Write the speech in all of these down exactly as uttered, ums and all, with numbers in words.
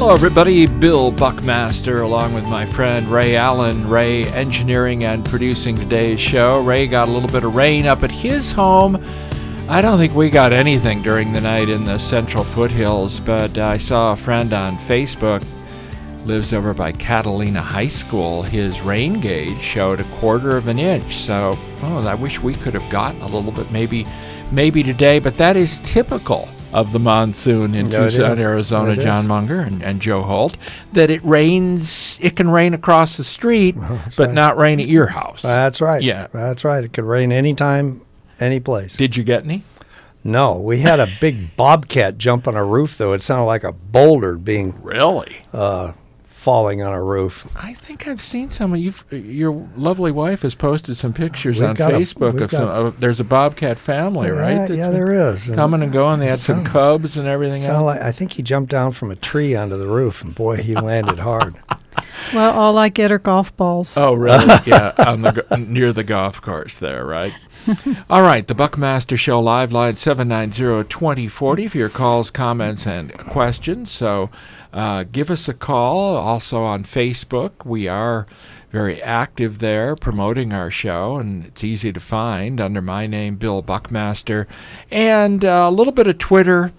Hello, everybody. Bill Buckmaster, along with my friend Ray Allen. Ray engineering and producing today's show. Ray got a little bit of rain up at his home. I don't think we got anything during the night in the Central Foothills, but I saw a friend on Facebook, lives over by Catalina High School. His rain gauge showed a quarter of an inch. So, oh, I wish we could have gotten a little bit, maybe, maybe today, but that is typical of the monsoon in No, Tucson, is. Arizona, It John is. Munger and, and Joe Holt, that it rains, it can rain across the street, That's but right. not rain at your house. That's right. Yeah. That's right. It could rain anytime, any place. Did you get any? No, we had a big bobcat jump on our roof, though. It sounded like a boulder being Really? uh, falling on our roof. I think I've seen some of you. Your lovely wife has posted some pictures We've on got a- Facebook we've of some. got- Of, there's a bobcat family, right? Yeah, that's yeah, been there is. And coming and going. They had some sound- cubs and everything sound else. like, I think he jumped down from a tree onto the roof, and boy, he landed hard. Well, all I get are golf balls. Oh, really? Yeah, on the go- near the golf course there, right? All right, the Buckmaster Show live line seven nine zero, two zero four zero for your calls, comments, and questions. So uh, give us a call. Also on Facebook, we are very active there promoting our show, and it's easy to find under my name, Bill Buckmaster, and uh, a little bit of Twitter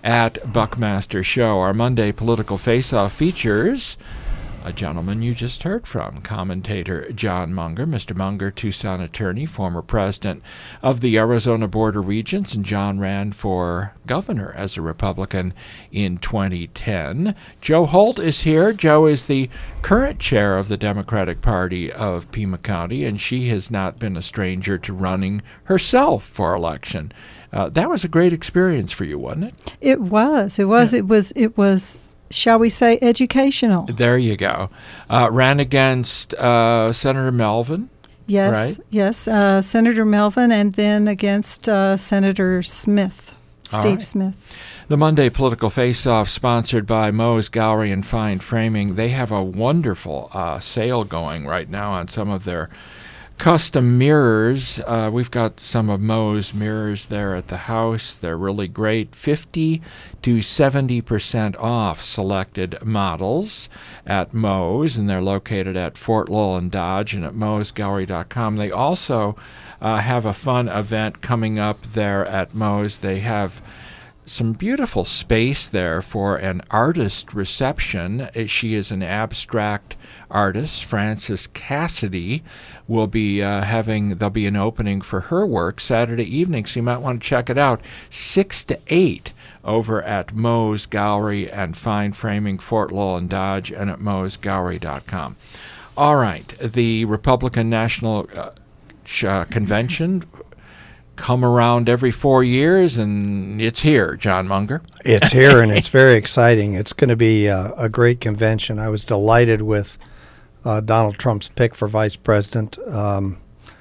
at Buckmaster Show. Our Monday Political Face-Off features a gentleman you just heard from, commentator John Munger. Mister Munger, Tucson attorney, former president of the Arizona Board of Regents, and John ran for governor as a Republican in twenty ten. Joe Holt is here. Joe is the current chair of the Democratic Party of Pima County, and she has not been a stranger to running herself for election. Uh, that was a great experience for you, wasn't it? It was. It was. Yeah. It was. It was. Shall we say educational? There you go. Uh, ran against uh, Senator Melvin. Yes. Right. Yes. Uh, Senator Melvin, and then against uh, Senator Smith, All Steve right. Smith. The Monday Political Face-Off, sponsored by Moe's Gallery and Fine Framing. They have a wonderful uh, sale going right now on some of their custom mirrors. Uh, we've got some of Moe's mirrors there at the house. They're really great. fifty to seventy percent off selected models at Moe's, and they're located at Fort Lowell and Dodge and at moes gallery dot com. They also uh, have a fun event coming up there at Moe's. They have some beautiful space there for an artist reception. Uh, She is an abstract artist. Frances Cassidy will be uh, having, there'll be an opening for her work Saturday evening, so you might want to check it out. six to eight over at Moe's Gallery and Fine Framing, Fort Lowell and Dodge, and at moes gallery dot com. All right, the Republican National uh, sh- uh, Convention come around every four years, and it's here, John Munger. It's here, and it's very exciting. It's going to be uh, a great convention. I was delighted with uh, Donald Trump's pick for vice president, um,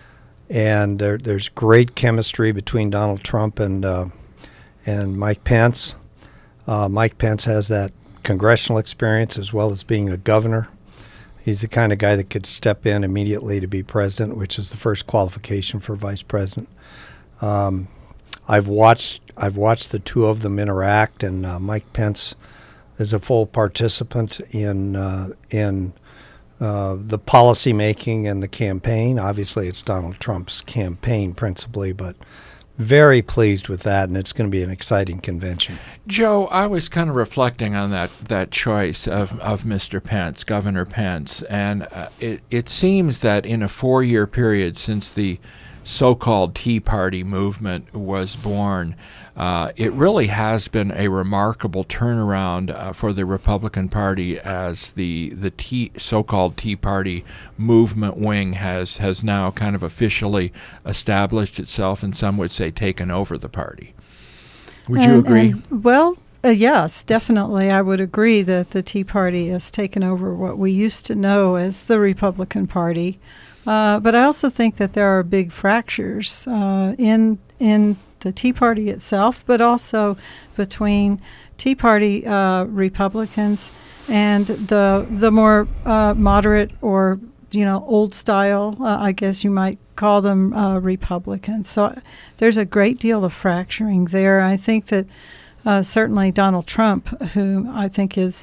and there, there's great chemistry between Donald Trump and uh, and Mike Pence. Uh, Mike Pence has that congressional experience as well as being a governor. He's the kind of guy that could step in immediately to be president, which is the first qualification for vice president. Um, I've watched I've watched the two of them interact, and uh, Mike Pence is a full participant in uh, in uh, the policy making and the campaign. Obviously, it's Donald Trump's campaign principally, but very pleased with that, and it's going to be an exciting convention. Joe, I was kind of reflecting on that, that choice of, of Mister Pence, Governor Pence, and uh, it, it seems that in a four-year period since the so-called Tea Party movement was born, uh, it really has been a remarkable turnaround uh, for the Republican Party as the the tea, so-called Tea Party movement wing has, has now kind of officially established itself, and some would say taken over the party. Would you And- agree? and, well, uh, yes, definitely. I would agree that the Tea Party has taken over what we used to know as the Republican Party. Uh, but I also think that there are big fractures uh, in in the Tea Party itself, but also between Tea Party uh, Republicans and the the more uh, moderate or you know old style, uh, I guess you might call them uh, Republicans. So there's a great deal of fracturing there. I think that uh, certainly Donald Trump, who I think is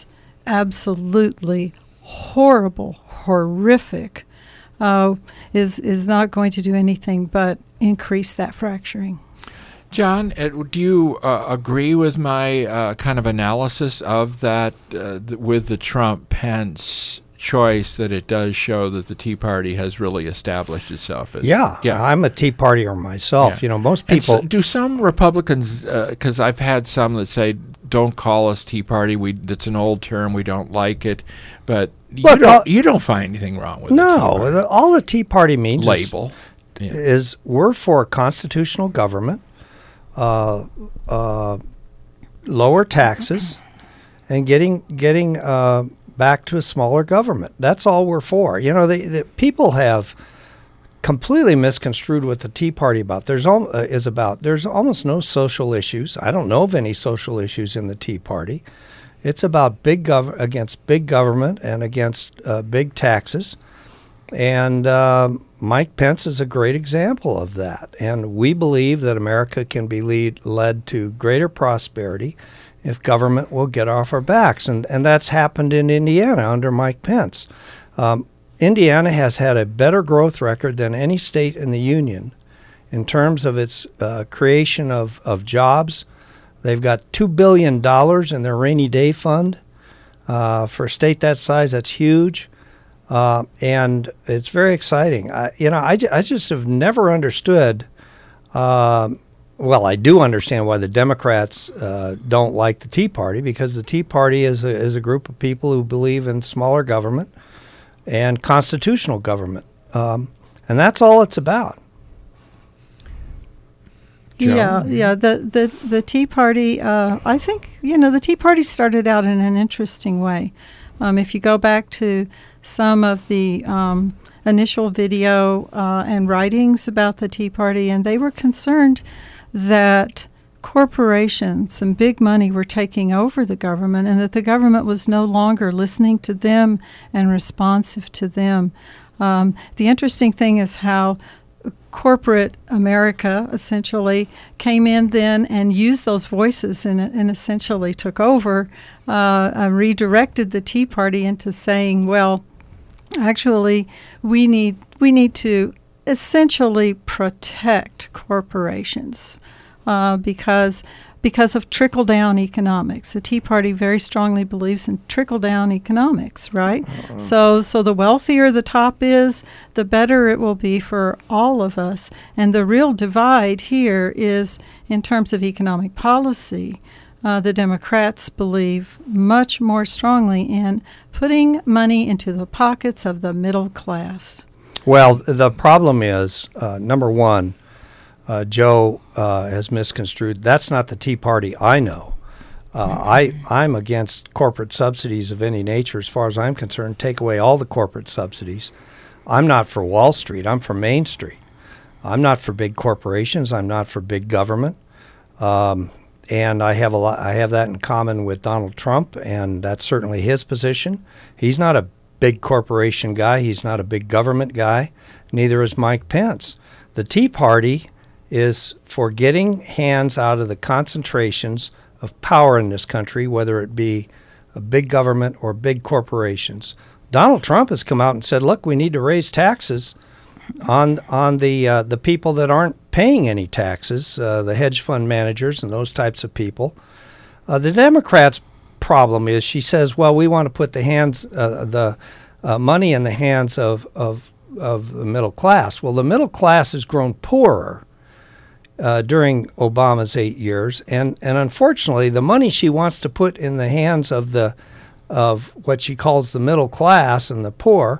absolutely horrible, horrific, uh, is is not going to do anything but increase that fracturing. John, uh, do you uh, agree with my uh, kind of analysis of that uh, th- with the Trump-Pence choice, that it does show that the Tea Party has really established itself as... Yeah, yeah. I'm a Tea Partier myself. Yeah. You know, most And people... so do some Republicans, because uh, I've had some that say, don't call us Tea Party, we that's an old term, we don't like it, but you, Look, don't, uh, you don't find anything wrong with no, it. the, all the Tea Party means Label. Is, Yeah. is we're for constitutional government, uh, uh, lower taxes, and getting getting uh, back to a smaller government. That's all we're for. You know, the, the people have completely misconstrued what the Tea Party about. There's al- uh, is about. There's almost no social issues. I don't know of any social issues in the Tea Party. It's about big gov- against big government and against uh, big taxes. And um, Mike Pence is a great example of that. And we believe that America can be lead, led to greater prosperity if government will get off our backs. And, and that's happened in Indiana under Mike Pence. Um, Indiana has had a better growth record than any state in the union in terms of its uh, creation of, of jobs. They've got two billion dollars in their rainy day fund. Uh, for a state that size, that's huge. Uh, and it's very exciting. I, you know, I, j- I just have never understood. Uh, well, I do understand why the Democrats uh, don't like the Tea Party, because the Tea Party is a, is a group of people who believe in smaller government and constitutional government, um, and that's all it's about. Joe? Yeah, yeah. The, the, the Tea Party, uh, I think, you know, the Tea Party started out in an interesting way. Um, if you go back to some of the um, initial video uh, and writings about the Tea Party, and they were concerned that corporations and big money were taking over the government, and that the government was no longer listening to them and responsive to them. Um, the interesting thing is how corporate America essentially came in then and used those voices and, and essentially took over, uh, uh, redirected the Tea Party into saying, well, actually, we need we need to essentially protect corporations uh, because because of trickle-down economics. The Tea Party very strongly believes in trickle-down economics, right? Uh-huh. So so the wealthier the top is, the better it will be for all of us. And the real divide here is in terms of economic policy. Uh, the Democrats believe much more strongly in putting money into the pockets of the middle class. Well, the problem is, uh, number one, Uh, Joe uh, has misconstrued. That's not the Tea Party I know. Uh, I, I'm against corporate subsidies of any nature as far as I'm concerned. Take away all the corporate subsidies. I'm not for Wall Street. I'm for Main Street. I'm not for big corporations. I'm not for big government. Um, and I have a lot, I have that in common with Donald Trump, and that's certainly his position. He's not a big corporation guy. He's not a big government guy. Neither is Mike Pence. The Tea Party is for getting hands out of the concentrations of power in this country, whether it be a big government or big corporations. Donald Trump has come out and said, look, we need to raise taxes on on the uh, the people that aren't paying any taxes, uh, the hedge fund managers and those types of people. Uh, the Democrats' problem is, she says, well, we want to put the hands uh, the uh, money in the hands of, of, of the middle class. Well, the middle class has grown poorer Uh, during Obama's eight years, and, and unfortunately, the money she wants to put in the hands of the of what she calls the middle class and the poor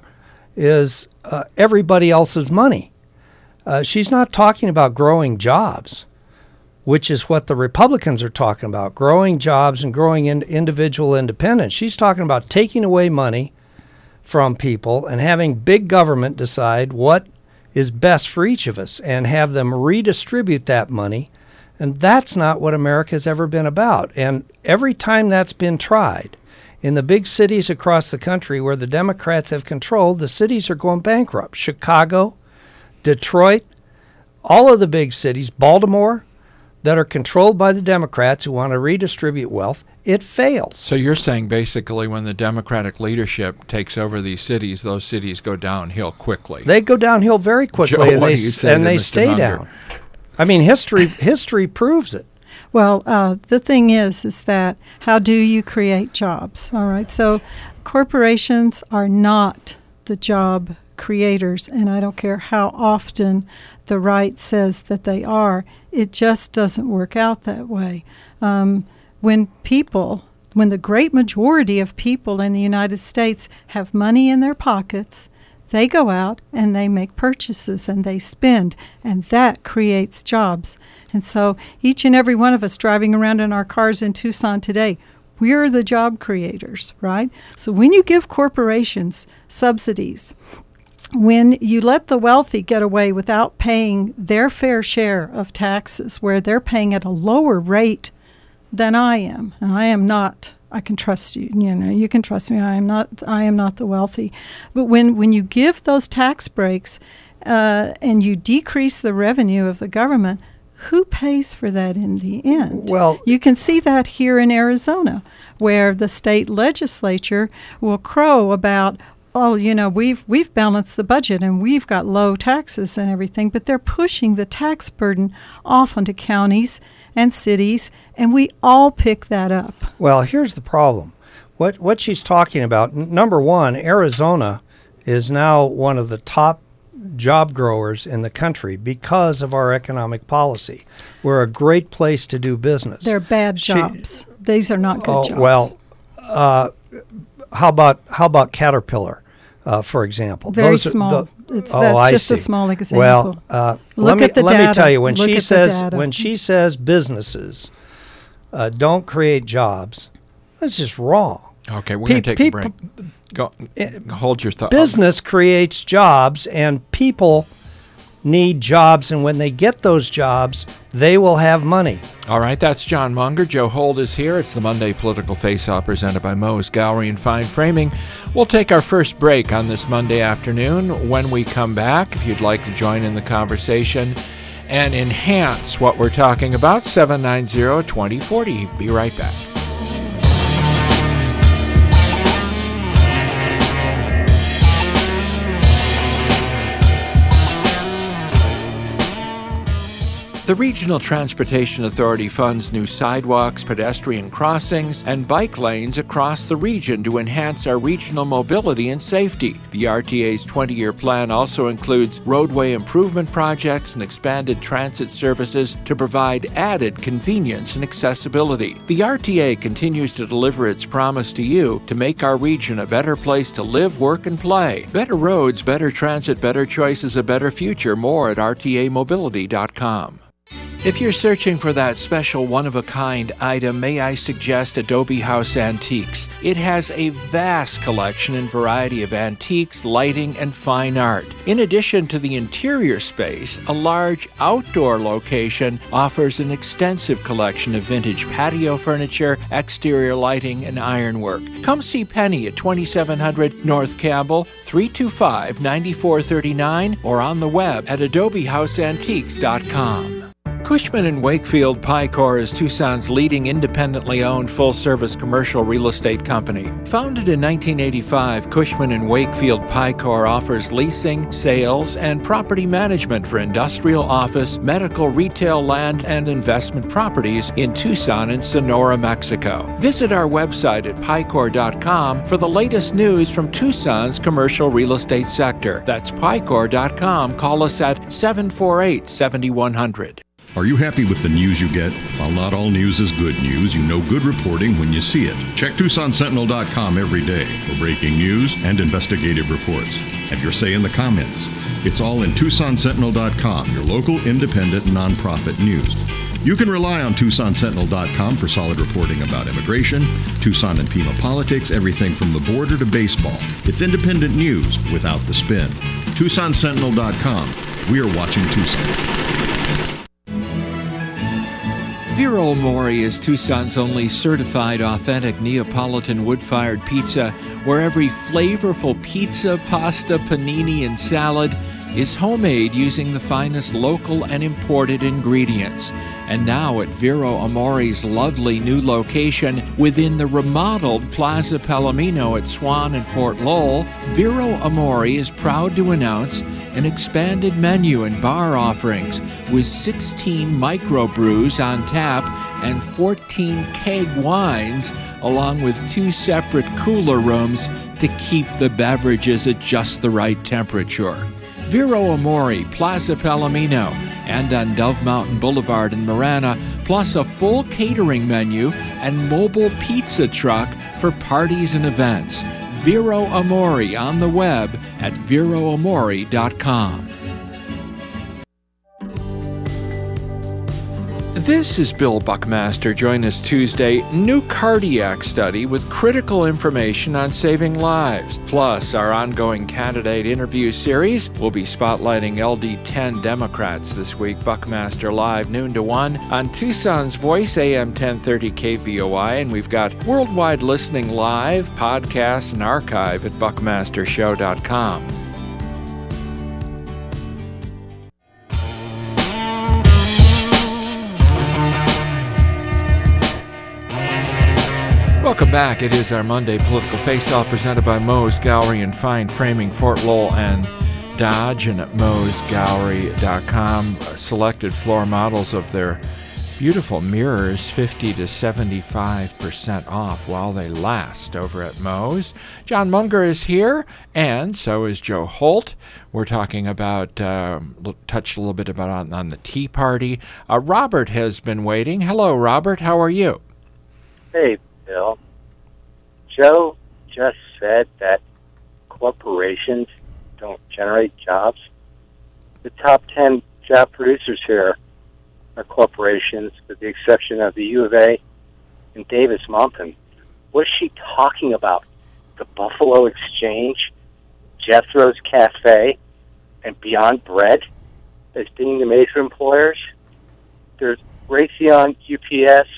is uh, everybody else's money. Uh, she's not talking about growing jobs, which is what the Republicans are talking about, growing jobs and growing in individual independence. She's talking about taking away money from people and having big government decide what is best for each of us and have them redistribute that money. And that's not what America has ever been about. And every time that's been tried, in the big cities across the country where the Democrats have control, the cities are going bankrupt. Chicago, Detroit, all of the big cities, Baltimore, that are controlled by the Democrats who want to redistribute wealth, it fails. So you're saying basically when the Democratic leadership takes over these cities, those cities go downhill quickly. They go downhill very quickly, Joe, and what they, do you say and to they Mister stay Munger? down. I mean, history history proves it. Well, uh, the thing is, is that how do you create jobs? All right, so corporations are not the job creators, and I don't care how often the right says that they are. It just doesn't work out that way. Um, when people, when the great majority of people in the United States have money in their pockets, they go out and they make purchases and they spend, and that creates jobs. And so each and every one of us driving around in our cars in Tucson today, we're the job creators, right? So when you give corporations subsidies, when you let the wealthy get away without paying their fair share of taxes, where they're paying at a lower rate than I am, and I am not, I can trust you, you know, you can trust me, I am not, I am not the wealthy. But when, when you give those tax breaks uh, and you decrease the revenue of the government, who pays for that in the end? Well, you can see that here in Arizona, where the state legislature will crow about, oh, you know, we've we've balanced the budget and we've got low taxes and everything, but they're pushing the tax burden off onto counties and cities, and we all pick that up. Well, here's the problem. What what she's talking about, n- number one, Arizona is now one of the top job growers in the country because of our economic policy. We're a great place to do business. They're bad She- jobs. These are not good oh, jobs. Well, uh, how about how about Caterpillar, uh, for example? Very Those are small. the- It's, oh, that's I just a see. small example. Well, uh, Look let me at the let data. me tell you, when Look she at the says data. when she says businesses uh, don't create jobs, that's just wrong. Okay, we're Pe- going to take a peop- break. Go, hold your thought. Business creates jobs, and people need jobs, and when they get those jobs, they will have money. All right, that's John Munger. Joe Holt is here. It's the Monday Political Face-Off presented by Moe's Gallery and Fine Framing. We'll take our first break on this Monday afternoon. When we come back, if you'd like to join in the conversation and enhance what we're talking about, seven nine zero, two zero four zero. Be right back. The Regional Transportation Authority funds new sidewalks, pedestrian crossings, and bike lanes across the region to enhance our regional mobility and safety. The R T A's twenty-year plan also includes roadway improvement projects and expanded transit services to provide added convenience and accessibility. The R T A continues to deliver its promise to you to make our region a better place to live, work, and play. Better roads, better transit, better choices, a better future. More at R T A mobility dot com. If you're searching for that special one-of-a-kind item, may I suggest Adobe House Antiques. It has a vast collection and variety of antiques, lighting, and fine art. In addition to the interior space, a large outdoor location offers an extensive collection of vintage patio furniture, exterior lighting, and ironwork. Come see Penny at twenty-seven hundred North Campbell, three two five, nine four three nine, or on the web at adobe house antiques dot com. Cushman and Wakefield Picor is Tucson's leading independently owned full-service commercial real estate company. Founded in nineteen eighty-five, Cushman and Wakefield Picor offers leasing, sales, and property management for industrial, office, medical, retail, land, and investment properties in Tucson and Sonora, Mexico. Visit our website at picor dot com for the latest news from Tucson's commercial real estate sector. That's picor dot com. Call us at seven four eight, seven one zero zero. Are you happy with the news you get? While not all news is good news, you know good reporting when you see it. Check Tucson Sentinel dot com every day for breaking news and investigative reports. Have your say in the comments. It's all in Tucson Sentinel dot com, your local independent nonprofit news. You can rely on Tucson Sentinel dot com for solid reporting about immigration, Tucson and Pima politics, everything from the border to baseball. It's independent news without the spin. Tucson Sentinel dot com. We are watching Tucson. Vero Mori is Tucson's only certified authentic Neapolitan wood-fired pizza, where every flavorful pizza, pasta, panini, and salad is homemade using the finest local and imported ingredients. And now at Vero Amori's lovely new location within the remodeled Plaza Palomino at Swan and Fort Lowell, Vero Amori is proud to announce an expanded menu and bar offerings with sixteen microbrews on tap and fourteen keg wines, along with two separate cooler rooms to keep the beverages at just the right temperature. Vero Amori, Plaza Palomino, and on Dove Mountain Boulevard in Marana, plus a full catering menu and mobile pizza truck for parties and events. Vero Amori on the web at vero amori dot com. This is Bill Buckmaster. Join us Tuesday. New cardiac study with critical information on saving lives. Plus, our ongoing candidate interview series will be spotlighting L D ten Democrats this week. Buckmaster Live, noon to one on Tucson's Voice, A M ten thirty K V O I. And we've got worldwide listening live, podcasts, and archive at buckmaster show dot com. Welcome back. It is our Monday Political Face-Off presented by Moe's Gallery and Fine Framing, Fort Lowell and Dodge, and at moes gallery dot com. Selected floor models of their beautiful mirrors, fifty to seventy-five percent off while they last over at Moe's. John Munger is here, and so is Joe Holt. We're talking about, uh, touched a little bit about on, on the Tea Party. Uh, Robert has been waiting. Hello, Robert. How are you? Hey, Bill. Joe just said that corporations don't generate jobs. The top ten job producers here are corporations, with the exception of the U of A and Davis Mountain. What's she talking about? The Buffalo Exchange, Jethro's Cafe, and Beyond Bread as being the major employers? There's Raytheon, U P S,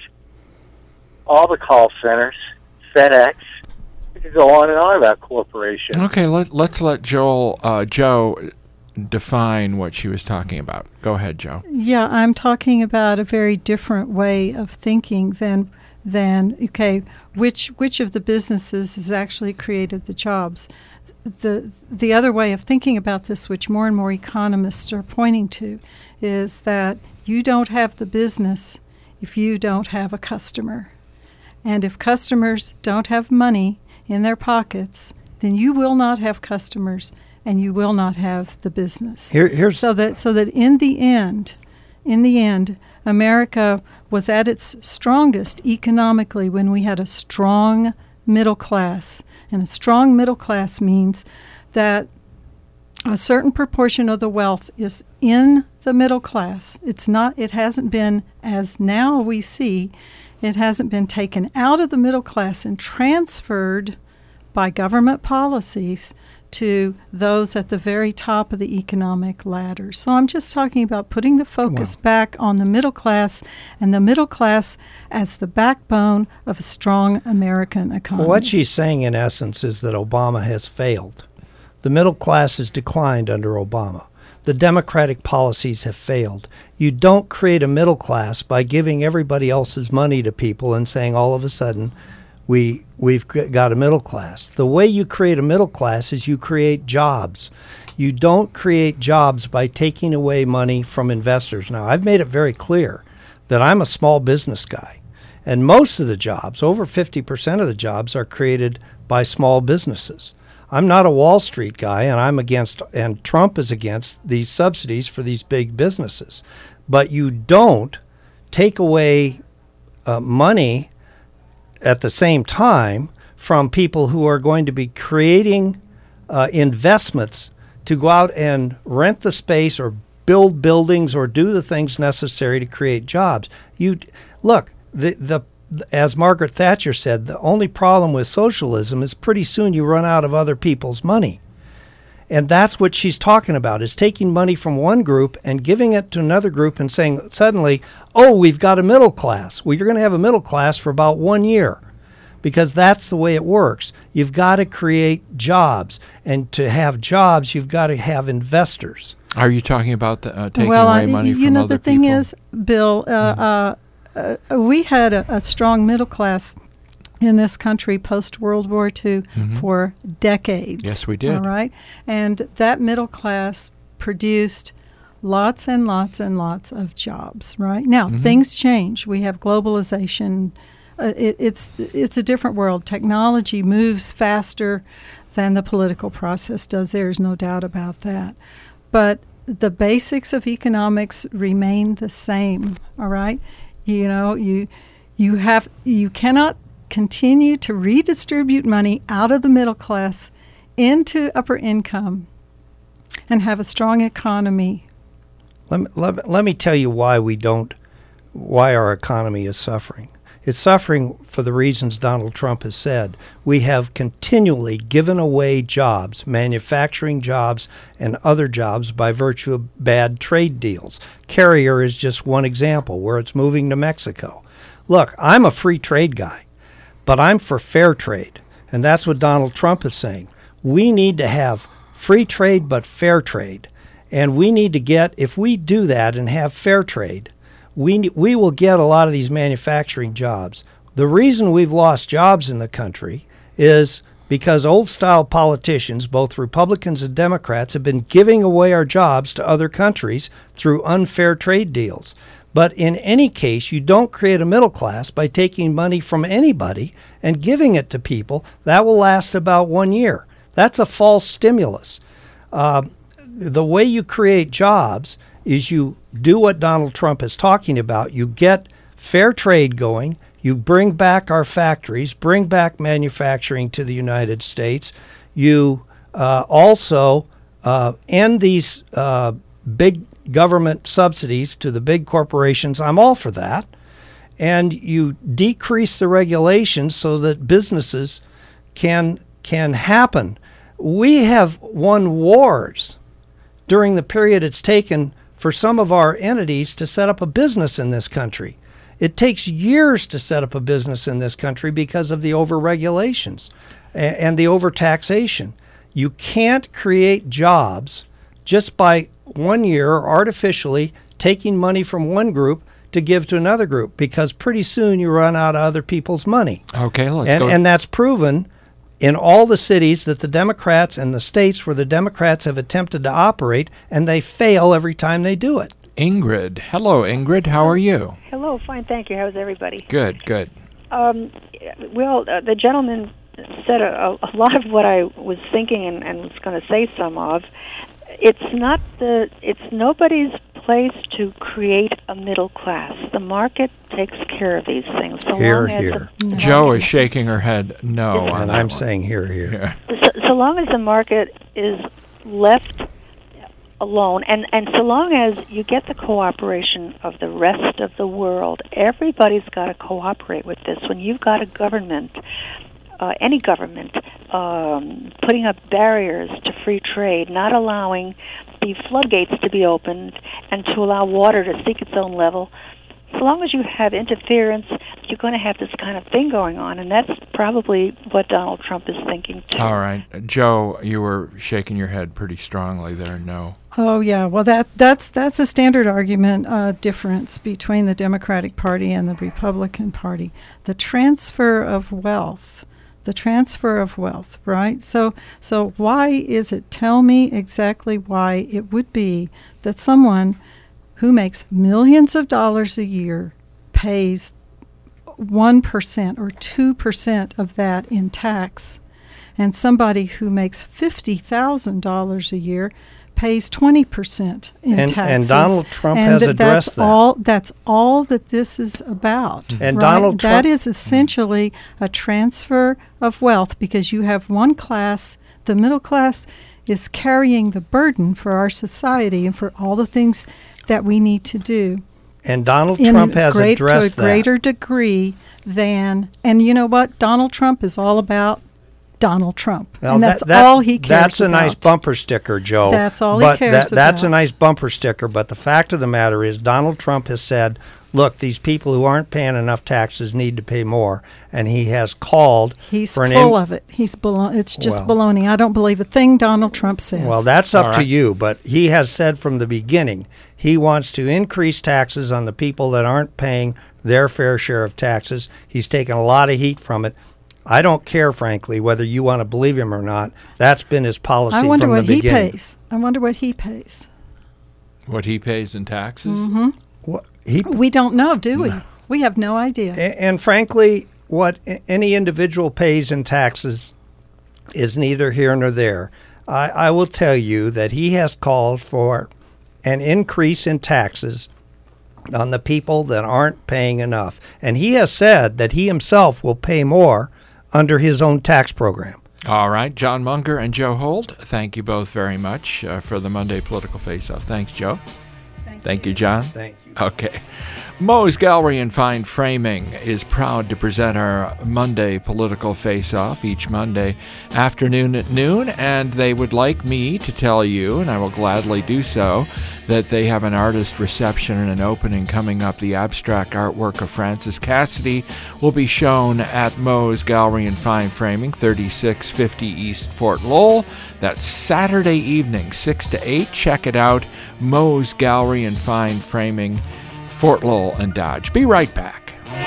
all the call centers, FedEx. We could go on and on about corporations. Okay, let, let's let Joel, uh, Joe define what she was talking about. Go ahead, Joe. Yeah, I'm talking about a very different way of thinking than than okay, which which of the businesses has actually created the jobs. The the other way of thinking about this, which more and more economists are pointing to, is that you don't have the business if you don't have a customer. And if customers don't have money in their pockets, then you will not have customers and you will not have the business. Here, here's so that so that in the end, in the end, America was at its strongest economically when we had a strong middle class. And a strong middle class means that a certain proportion of the wealth is in the middle class. It's not, it hasn't been, as now we see, it hasn't been taken out of the middle class and transferred by government policies to those at the very top of the economic ladder. So I'm just talking about putting the focus wow. back on the middle class, and the middle class as the backbone of a strong American economy. Well, what she's saying in essence is that Obama has failed. The middle class has declined under Obama. The Democratic policies have failed. You don't create a middle class by giving everybody else's money to people and saying all of a sudden we, we've got a middle class. The way you create a middle class is you create jobs. You don't create jobs by taking away money from investors. Now, I've made it very clear that I'm a small business guy, and most of the jobs, over fifty percent of the jobs, are created by small businesses. I'm not a Wall Street guy, and I'm against, and Trump is against these subsidies for these big businesses. But you don't take away uh, money at the same time from people who are going to be creating uh, investments to go out and rent the space or build buildings or do the things necessary to create jobs. You look, the the as Margaret Thatcher said, the only problem with socialism is pretty soon you run out of other people's money. And that's what she's talking about, is taking money from one group and giving it to another group and saying suddenly, oh, we've got a middle class. Well, you're going to have a middle class for about one year because that's the way it works. You've got to create jobs, and to have jobs, you've got to have investors. Are you talking about the, uh, taking well, away I, money you from know, other the thing people? is, Bill, uh, Mm-hmm. uh, uh, we had a, a strong middle class in this country post-World War Two Mm-hmm. for decades. Yes, we did. All right? And that middle class produced lots and lots and lots of jobs, right? Now, Mm-hmm. things change. We have globalization. Uh, it, it's it's a different world. Technology moves faster than the political process does. There's no doubt about that. But the basics of economics remain the same, all right? You know, you you have you cannot continue to redistribute money out of the middle class into upper income and have a strong economy. Let me, let, me- let me tell you why we don't, why our economy is suffering. It's suffering for the reasons Donald Trump has said. We have continually given away jobs, manufacturing jobs and other jobs, by virtue of bad trade deals. Carrier is just one example where it's moving to Mexico. Look, I'm a free trade guy, but I'm for fair trade, and that's what Donald Trump is saying. We need to have free trade but fair trade, and we need to get, if we do that and have fair trade, we we will get a lot of these manufacturing jobs. The reason we've lost jobs in the country is because old-style politicians, both Republicans and Democrats, have been giving away our jobs to other countries through unfair trade deals. But in any case, you don't create a middle class by taking money from anybody and giving it to people. That will last about one year. That's a false stimulus. Uh, the way you create jobs is you do what Donald Trump is talking about. You get fair trade going. You bring back our factories, bring back manufacturing to the United States. You uh, also uh, end these uh, big government subsidies to the big corporations. I'm all for that. And you decrease the regulations so that businesses can can happen. We have won wars during the period it's taken for some of our entities to set up a business in this country. It takes years to set up a business in this country because of the over-regulations and the over-taxation. You can't create jobs just by one year artificially taking money from one group to give to another group, because pretty soon you run out of other people's money. Okay, let's and, go. and that's proven in all the cities that the Democrats and the states where the Democrats have attempted to operate, and they fail every time they do it. Ingrid. Hello, Ingrid. How are you? Hello, fine, thank you. How's everybody? Good, good. Um, well, uh, the gentleman said a, a lot of what I was thinking and, and was going to say some of. It's not the. It's nobody's place to create a middle class. The market takes care of these things. So Here, long as here. the, Joe is shaking her head no. on And that I'm one. saying here, here. Yeah. so, so long as the market is left alone, and, and so long as you get the cooperation of the rest of the world, everybody's got to cooperate with this. When you've got a government, uh, any government, um, putting up barriers to free trade, not allowing the floodgates to be opened and to allow water to seek its own level, so long as you have interference, you're going to have this kind of thing going on, and that's probably what Donald Trump is thinking, too. All right. Joe, you were shaking your head pretty strongly there. No. Oh yeah, well that that's that's a standard argument uh, difference between the Democratic Party and the Republican Party. The transfer of wealth, the transfer of wealth, right? So so why is it? Tell me exactly why it would be that someone who makes millions of dollars a year pays one percent or two percent of that in tax, and somebody who makes fifty thousand dollars a year pays twenty percent in And- and taxes. Donald Trump And has th- addressed that's that. All, that's all that this is about. And right? Donald That Trump- is essentially a transfer of wealth, because you have one class, the middle class, is carrying the burden for our society and for all the things that we need to do. And Donald in Trump a has great, addressed to a greater degree than, and you know what? Donald Trump is all about Donald Trump, Well, and that's that- that- all he cares That's a about. nice bumper sticker, Joe. That's all he but cares that, That's a about. nice bumper sticker, but the fact of the matter is Donald Trump has said, look, these people who aren't paying enough taxes need to pay more, and he has called He's for an full in- of it. He's balo- It's just Well- baloney. I don't believe a thing Donald Trump says. Well, that's up All to right. you, but he has said from the beginning he wants to increase taxes on the people that aren't paying their fair share of taxes. He's taken a lot of heat from it. I don't care, frankly, whether you want to believe him or not. That's been his policy I wonder from what the he beginning. pays. I wonder what he pays. What he pays in taxes? Mm-hmm. What, he, We don't know, do we? We have no idea. A- And frankly, what a- any individual pays in taxes is neither here nor there. I, I will tell you that he has called for an increase in taxes on the people that aren't paying enough. And he has said that he himself will pay more under his own tax program. All right, John Munger and Joe Holt, thank you both very much uh, for the Monday Political Face-Off. Thanks, Joe. Thank, Thank you, John. Thank you. Okay. Moe's Gallery and Fine Framing is proud to present our Monday Political Face-Off each Monday afternoon at noon, and they would like me to tell you, and I will gladly do so, that they have an artist reception and an opening coming up. The abstract artwork of Francis Cassidy will be shown at Moe's Gallery and Fine Framing, thirty-six fifty East Fort Lowell. That's Saturday evening, six to eight. Check it out, Moe's Gallery and Fine Framing, Fort Lowell and Dodge. Be right back.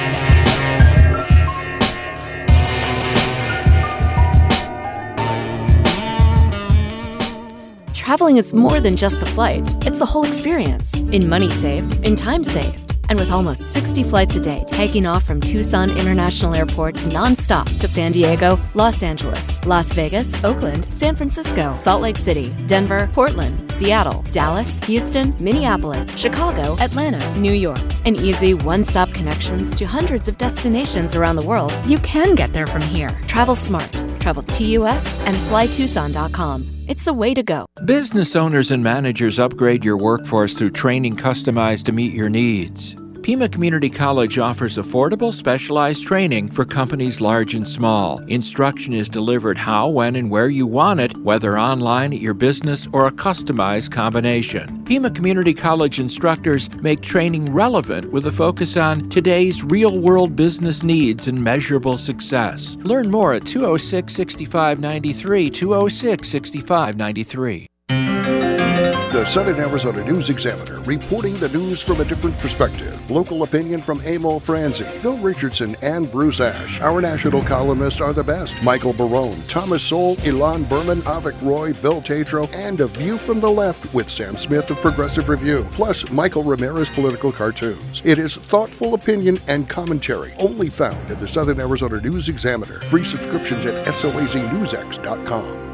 Traveling is more than just the flight. It's the whole experience. In money saved, in time saved. And with almost sixty flights a day taking off from Tucson International Airport nonstop to San Diego, Los Angeles, Las Vegas, Oakland, San Francisco, Salt Lake City, Denver, Portland, Seattle, Dallas, Houston, Minneapolis, Chicago, Atlanta, New York. And easy one-stop connections to hundreds of destinations around the world. You can get there from here. Travel smart. Travel T U S and fly tucson dot com. It's the way to go. Business owners and managers, upgrade your workforce through training customized to meet your needs. Pima Community College offers affordable, specialized training for companies large and small. Instruction is delivered how, when, and where you want it, whether online at your business or a customized combination. Pima Community College instructors make training relevant with a focus on today's real-world business needs and measurable success. Learn more at two oh six, six five nine three, two oh six, six five nine three. The Southern Arizona News Examiner, reporting the news from a different perspective. Local opinion from Emil Franzi, Bill Richardson, and Bruce Ash. Our national columnists are the best. Michael Barone, Thomas Sowell, Elon Berman, Avik Roy, Bill Tatro, and A View from the Left with Sam Smith of Progressive Review. Plus, Michael Ramirez political cartoons. It is thoughtful opinion and commentary, only found in the Southern Arizona News Examiner. Free subscriptions at S O A Z news X dot com.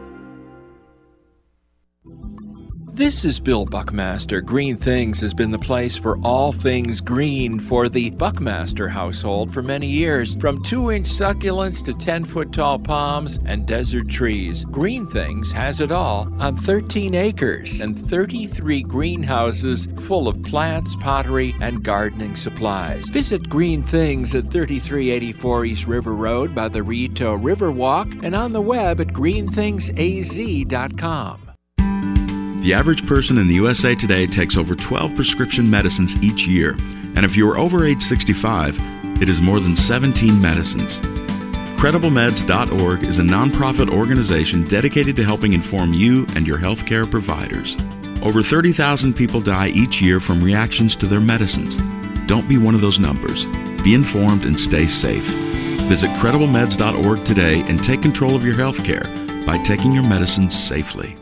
This is Bill Buckmaster. Green Things has been the place for all things green for the Buckmaster household for many years. From two-inch succulents to ten-foot tall palms and desert trees, Green Things has it all on thirteen acres and thirty-three greenhouses full of plants, pottery, and gardening supplies. Visit Green Things at thirty-three eighty-four East River Road by the Rito Riverwalk and on the web at green things a z dot com. The average person in the U S A today takes over twelve prescription medicines each year, and if you are over age sixty-five, it is more than seventeen medicines. Credible Meds dot org is a nonprofit organization dedicated to helping inform you and your healthcare providers. Over thirty thousand people die each year from reactions to their medicines. Don't be one of those numbers. Be informed and stay safe. Visit Credible Meds dot org today and take control of your healthcare by taking your medicines safely.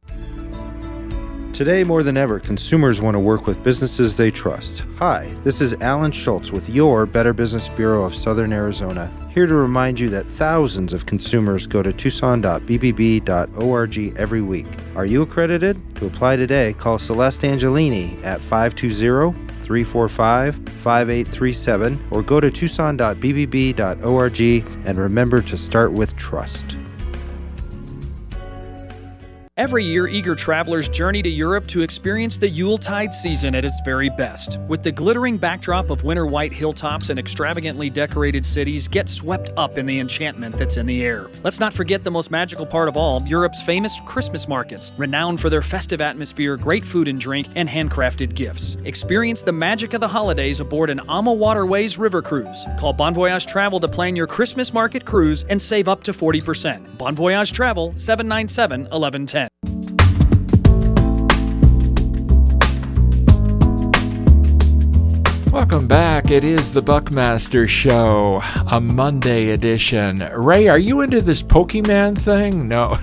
Today, more than ever, consumers want to work with businesses they trust. Hi, this is Alan Schultz with your Better Business Bureau of Southern Arizona, here to remind you that thousands of consumers go to tucson dot b b b dot org every week. Are you accredited? To apply today, call Celeste Angelini at five two zero, three four five, five eight three seven or go to tucson dot b b b dot org and remember to start with trust. Every year, eager travelers journey to Europe to experience the Yuletide season at its very best. With the glittering backdrop of winter white hilltops and extravagantly decorated cities, get swept up in the enchantment that's in the air. Let's not forget the most magical part of all, Europe's famous Christmas markets, renowned for their festive atmosphere, great food and drink, and handcrafted gifts. Experience the magic of the holidays aboard an AMA Waterways river cruise. Call Bon Voyage Travel to plan your Christmas market cruise and save up to forty percent. Bon Voyage Travel, seven nine seven, one one one zero. Welcome back. It is the Buckmaster Show, a Monday edition. Ray, are you into this Pokemon thing? No.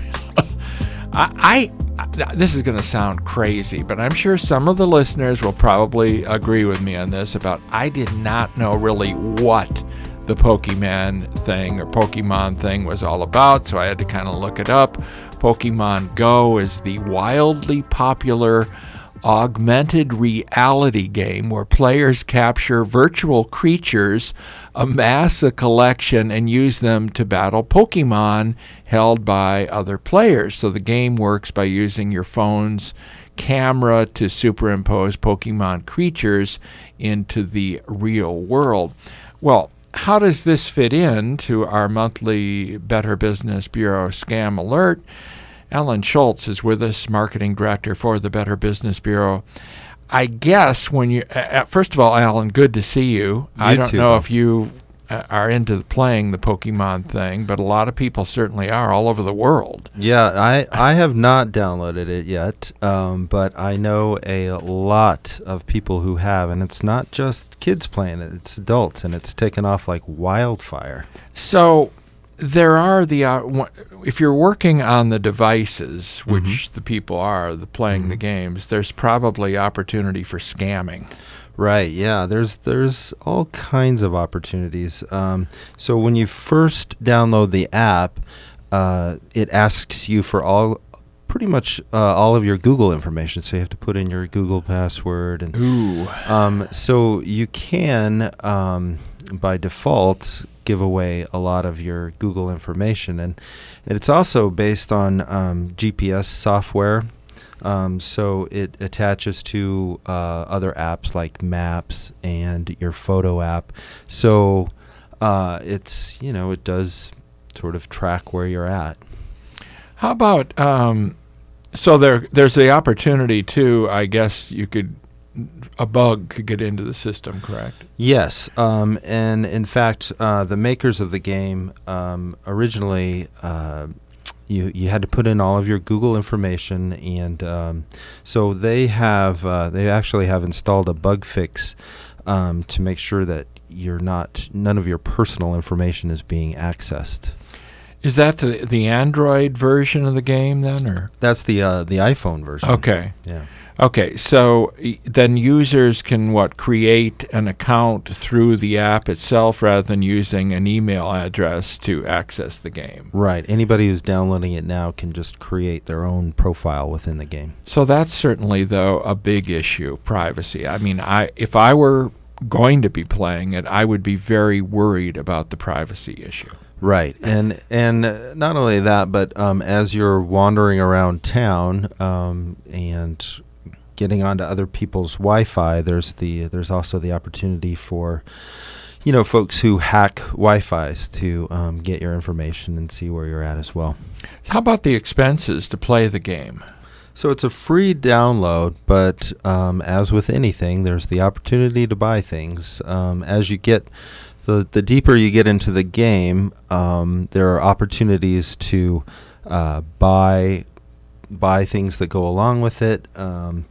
I, I this is going to sound crazy, but I'm sure some of the listeners will probably agree with me on this about I did not know really what the Pokemon thing or Pokemon thing was all about, so I had to kind of look it up. Pokemon Go is the wildly popular augmented reality game where players capture virtual creatures, amass a collection, and use them to battle Pokemon held by other players. So the game works by using your phone's camera to superimpose Pokemon creatures into the real world. Well, how does this fit in to our monthly Better Business Bureau Scam Alert? Alan Schultz is with us, Marketing Director for the Better Business Bureau. I guess when you, uh, first of all, Alan, good to see you. You I don't too, know Bob. if you uh, are into playing the Pokemon thing, but a lot of people certainly are all over the world. Yeah, I, I have not downloaded it yet, um, but I know a lot of people who have, and it's not just kids playing it, it's adults, and it's taken off like wildfire. So there are the, uh, w- if you're working on the devices, which Mm-hmm. the people are, the playing the games, there's probably opportunity for scamming. Right, yeah, there's there's all kinds of opportunities. Um, so when you first download the app, uh, it asks you for all, pretty much uh, all of your Google information. So you have to put in your Google password, and Ooh. um, so you can, um, by default, give away a lot of your Google information, and, and it's also based on um, G P S software. Um, so it attaches to uh, other apps like Maps and your photo app. So uh, it's, you know, it does sort of track where you're at. How about, um, so there, there's the opportunity too, I guess you could, a bug could get into the system, correct? Yes, um, and in fact, uh, the makers of the game um, originally, uh, you you had to put in all of your Google information, and um, so they have uh, they actually have installed a bug fix um, to make sure that you're not none of your personal information is being accessed. Is that the the Android version of the game then, or? That's the uh, the iPhone version. Okay. Yeah. Okay, so y- then users can what create an account through the app itself rather than using an email address to access the game. Right. Anybody who's downloading it now can just create their own profile within the game. So that's certainly though a big issue, privacy. I mean, I if I were going to be playing it, I would be very worried about the privacy issue. Right, and and uh, not only that, but um, as you're wandering around town um, and getting onto other people's Wi-Fi, there's the there's also the opportunity for, you know, folks who hack Wi-Fi's to um, get your information and see where you're at as well. How about the expenses to play the game? So it's a free download, but um, as with anything, there's the opportunity to buy things. Um, as you get the the deeper you get into the game, um, there are opportunities to uh, buy buy things that go along with it. Um,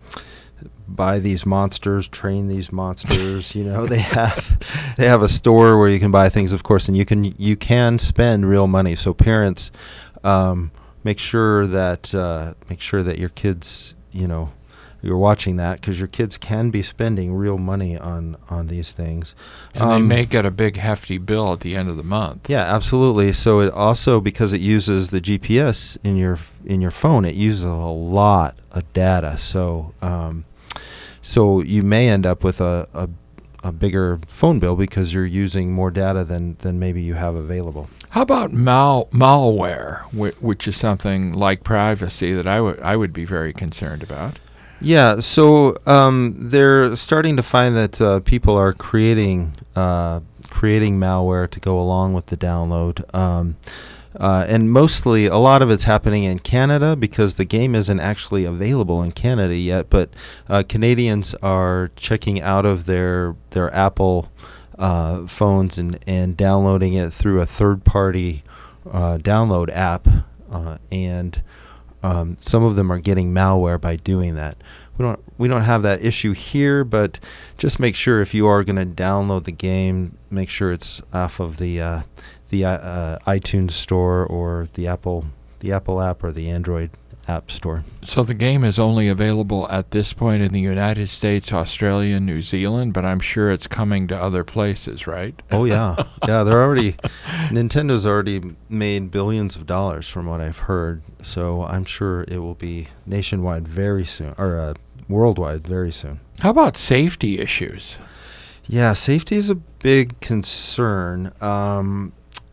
buy these monsters, train these monsters. You know, they have they have a store where you can buy things, of course, and you can you can spend real money. So parents, um, make sure that uh, make sure that your kids, you know, you're watching that, because your kids can be spending real money on on these things, and um, they may get a big hefty bill at the end of the month. Yeah, absolutely. So it also, because it uses the G P S in your f- in your phone, it uses a lot of data. So um, so you may end up with a, a a bigger phone bill because you're using more data than, than maybe you have available. How about mal- malware, whi- which is something like privacy that I would I would be very concerned about? Yeah, so um, they're starting to find that uh, people are creating uh, creating malware to go along with the download. Um, uh, and mostly, a lot of it's happening in Canada because the game isn't actually available in Canada yet. But uh, Canadians are checking out of their their Apple uh, phones and, and downloading it through a third-party uh, download app, uh, and Um, some of them are getting malware by doing that. We don't we don't have that issue here, but just make sure if you are going to download the game, make sure it's off of the uh, the uh, uh, iTunes store or the Apple the Apple app or the Android app store. So the game is only available at this point in the United States, Australia, New Zealand, but I'm sure it's coming to other places, right? Oh yeah, yeah. They're already Nintendo's already made billions of dollars from what I've heard. So I'm sure it will be nationwide very soon, or uh, worldwide very soon. How about safety issues? Yeah, safety is a big concern. Um,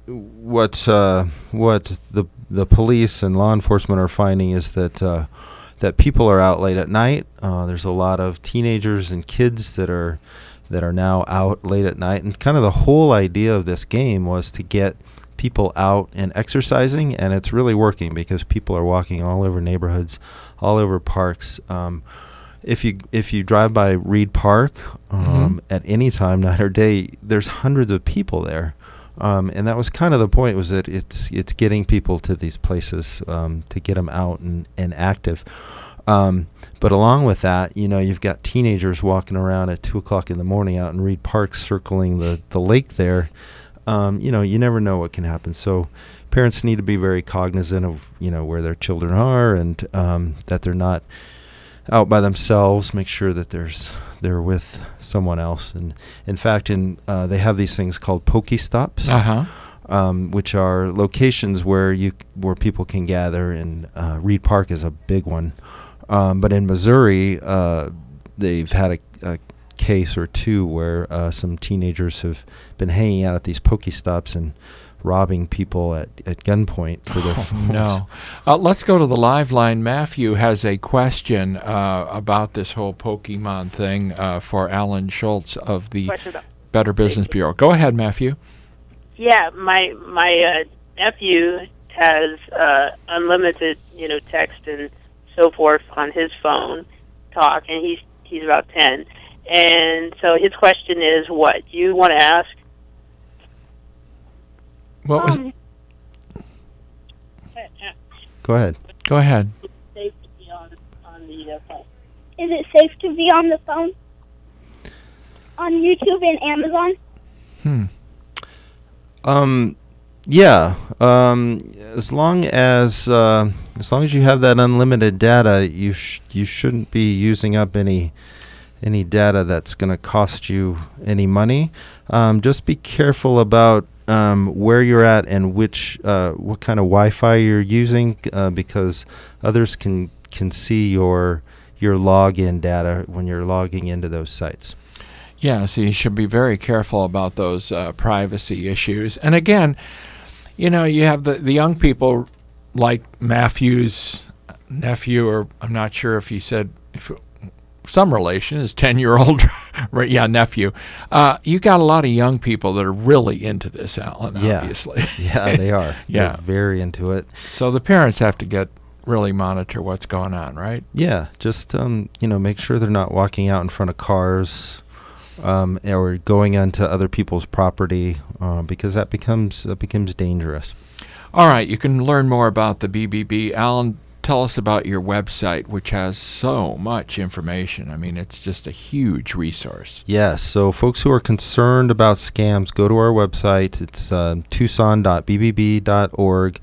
what uh, what the the police and law enforcement are finding is that uh, that people are out late at night. Uh, there's a lot of teenagers and kids that are that are now out late at night, and kind of the whole idea of this game was to get people out and exercising, and it's really working because people are walking all over neighborhoods, all over parks. Um, if you if you drive by Reed Park um, Mm-hmm. at any time, night or day, there's hundreds of people there. Um, and that was kind of the point, was that it's it's getting people to these places um, to get them out and, and active. Um, but along with that, you know, you've got teenagers walking around at two o'clock in the morning out in Reed Park circling the, the lake there. Um, you know, you never know what can happen. So parents need to be very cognizant of, you know, where their children are and um, that they're not out by themselves. Make sure that there's they're with someone else. And in fact, in uh, they have these things called Pokestops, Uh-huh. um, which are locations where you where people can gather. And uh, Reed Park is a big one. Um, but in Missouri, uh, they've had a, a case or two where uh, some teenagers have been hanging out at these Pokestops and robbing people at, at gunpoint for their Oh, phones. no. Uh, let's go to the live line. Matthew has a question uh, about this whole Pokemon thing uh, for Alan Schultz of the Question about- Better Business Bureau. Go ahead, Matthew. Yeah, my my uh, nephew has uh, unlimited, you know, text and so forth on his phone, talk, and he's he's about ten. And so his question is, what do you want to ask? What was? Um, Go ahead. Go ahead. Safe to be on, on the uh, phone. Is it safe to be on the phone? On YouTube and Amazon? Hmm. Um, yeah. Um, as long as uh, as long as you have that unlimited data, you sh- you shouldn't be using up any any data that's going to cost you any money. Um, just be careful about um, where you're at and which uh, what kind of Wi-Fi you're using, uh, because others can can see your your login data when you're logging into those sites. Yeah, so you should be very careful about those uh, privacy issues. And again, you know, you have the, the young people like Matthew's nephew, or I'm not sure if he said if some relation, his ten-year-old, right? Yeah, nephew. Uh, you got a lot of young people that are really into this, Alan, Yeah. obviously. Yeah, they are. Yeah. They're very into it. So the parents have to get really monitor what's going on, right? Yeah, just um, you know, make sure they're not walking out in front of cars, um, or going onto other people's property, uh, because that becomes that becomes dangerous. All right, you can learn more about the B B B. Alan, tell us about your website, which has so much information. I mean, it's just a huge resource. Yes, so folks who are concerned about scams, go to our website. It's uh, tucson dot b b b dot org.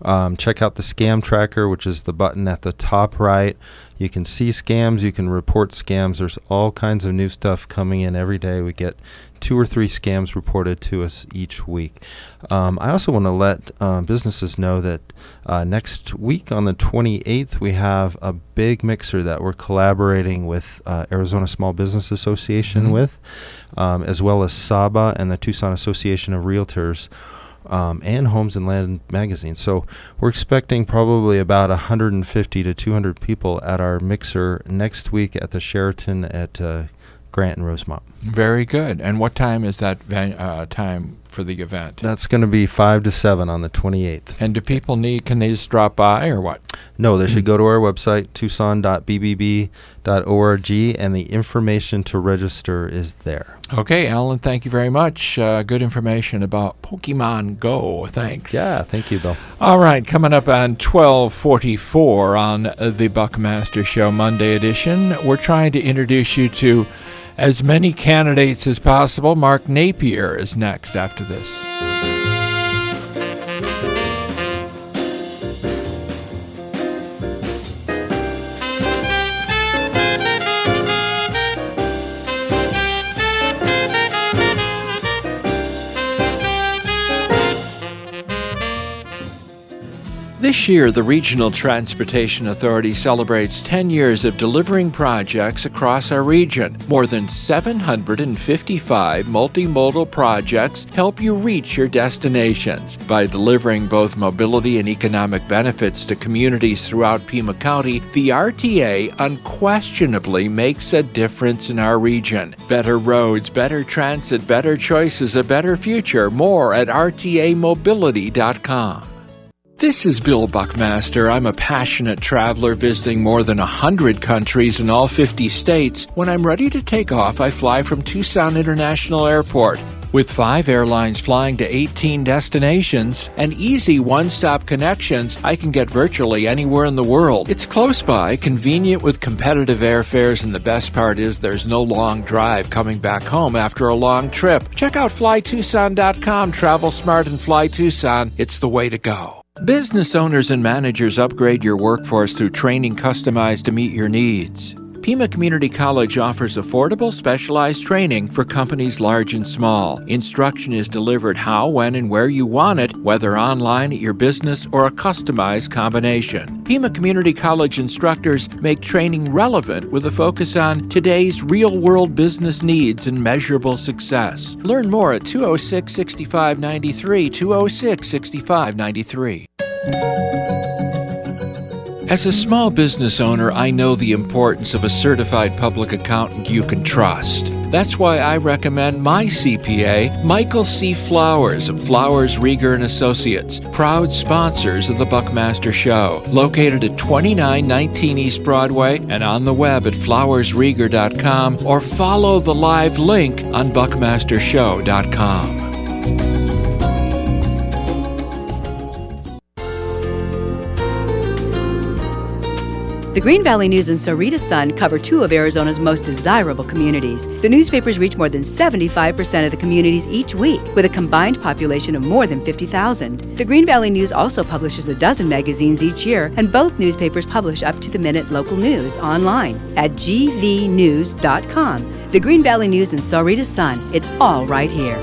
Um, check out the Scam Tracker, which is the button at the top right. You can see scams. You can report scams. There's all kinds of new stuff coming in every day. We get two or three scams reported to us each week. Um, I also want to let uh, businesses know that uh, next week on the twenty-eighth, we have a big mixer that we're collaborating with uh, Arizona Small Business Association Mm-hmm. with, um, as well as SABA and the Tucson Association of Realtors. Um, and Homes and Land Magazine. So we're expecting probably about one hundred fifty to two hundred people at our mixer next week at the Sheraton at uh, Grant and Rosemont. Very good. And what time is that van- uh, time for the event? That's going to be five to seven on the twenty-eighth. And do people need, can they just drop by or what? No, they should go to our website, tucson dot b b b dot org, and the information to register is there. Okay, Alan, thank you very much. Uh, good information about Pokemon Go. Thanks. Yeah, thank you, Bill. All right, coming up on twelve forty-four on uh, the Buckmaster Show Monday edition, we're trying to introduce you to as many candidates as possible. Mark Napier is next after this. This year, the Regional Transportation Authority celebrates ten years of delivering projects across our region. More than seven hundred fifty-five multimodal projects help you reach your destinations. By delivering both mobility and economic benefits to communities throughout Pima County, the R T A unquestionably makes a difference in our region. Better roads, better transit, better choices, a better future. More at r t a mobility dot com. This is Bill Buckmaster. I'm a passionate traveler visiting more than one hundred countries in all fifty states. When I'm ready to take off, I fly from Tucson International Airport. With five airlines flying to eighteen destinations and easy one-stop connections, I can get virtually anywhere in the world. It's close by, convenient with competitive airfares, and the best part is there's no long drive coming back home after a long trip. Check out fly tucson dot com. Travel smart and fly Tucson. It's the way to go. Business owners and managers, upgrade your workforce through training customized to meet your needs. Pima Community College offers affordable, specialized training for companies large and small. Instruction is delivered how, when, and where you want it, whether online at your business or a customized combination. Pima Community College instructors make training relevant with a focus on today's real-world business needs and measurable success. Learn more at two oh six, six five nine three, two oh six, six five nine three. As a small business owner, I know the importance of a certified public accountant you can trust. That's why I recommend my C P A, Michael C. Flowers of Flowers, Rieger and Associates, proud sponsors of the Buckmaster Show. Located at twenty-nine nineteen East Broadway and on the web at flowers rieger dot com, or follow the live link on buckmaster show dot com. The Green Valley News and Sahuarita Sun cover two of Arizona's most desirable communities. The newspapers reach more than seventy-five percent of the communities each week, with a combined population of more than fifty thousand. The Green Valley News also publishes a dozen magazines each year, and both newspapers publish up-to-the-minute local news online at g v news dot com. The Green Valley News and Sahuarita Sun, it's all right here.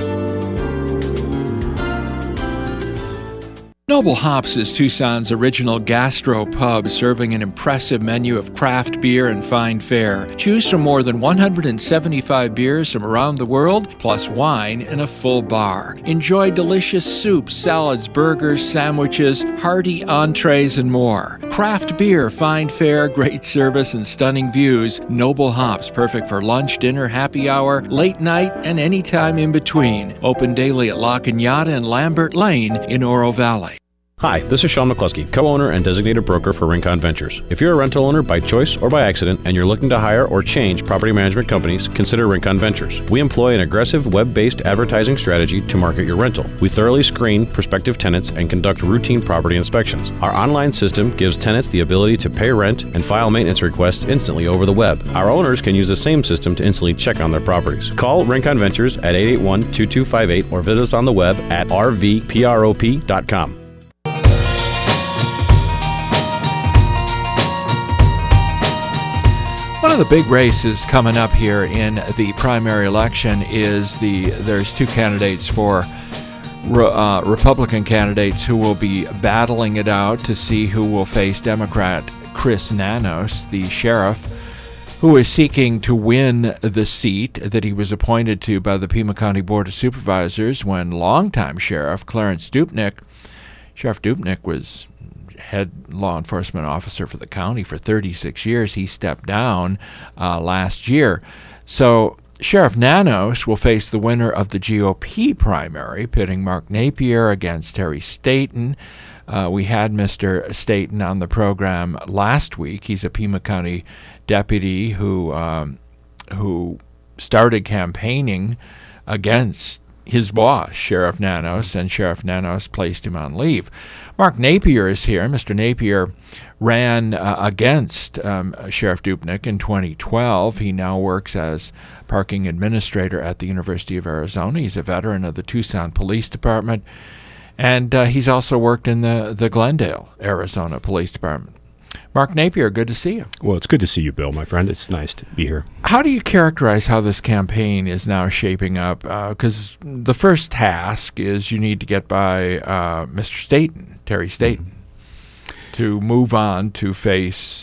Noble Hops is Tucson's original gastro pub, serving an impressive menu of craft beer and fine fare. Choose from more than one hundred seventy-five beers from around the world, plus wine and a full bar. Enjoy delicious soups, salads, burgers, sandwiches, hearty entrees, and more. Craft beer, fine fare, great service, and stunning views. Noble Hops, perfect for lunch, dinner, happy hour, late night, and any time in between. Open daily at La Cañada and Lambert Lane in Oro Valley. Hi, this is Sean McCluskey, co-owner and designated broker for Rincon Ventures. If you're a rental owner by choice or by accident and you're looking to hire or change property management companies, consider Rincon Ventures. We employ an aggressive web-based advertising strategy to market your rental. We thoroughly screen prospective tenants and conduct routine property inspections. Our online system gives tenants the ability to pay rent and file maintenance requests instantly over the web. Our owners can use the same system to instantly check on their properties. Call Rincon Ventures at eight eight one, two two five eight or visit us on the web at r v prop dot com. One of the big races coming up here in the primary election is the there's two candidates for re, uh, Republican candidates who will be battling it out to see who will face Democrat Chris Nanos, the sheriff, who is seeking to win the seat that he was appointed to by the Pima County Board of Supervisors when longtime Sheriff Clarence Dupnick, Sheriff Dupnick was head law enforcement officer for the county for thirty-six years. He stepped down uh, last year. So Sheriff Nanos will face the winner of the G O P primary, pitting Mark Napier against Terry Staten. Uh, we had Mister Staten on the program last week. He's a Pima County deputy who um, who started campaigning against his boss, Sheriff Nanos, and Sheriff Nanos placed him on leave. Mark Napier is here. Mister Napier ran uh, against um, Sheriff Dupnick in twenty twelve. He now works as parking administrator at the University of Arizona. He's a veteran of the Tucson Police Department, and uh, he's also worked in the, the Glendale, Arizona Police Department. Mark Napier, good to see you. Well, it's good to see you, Bill, my friend. It's nice to be here. How do you characterize how this campaign is now shaping up? Because uh, the first task is you need to get by uh, Mister Staten, Terry Staten, mm-hmm. to move on to face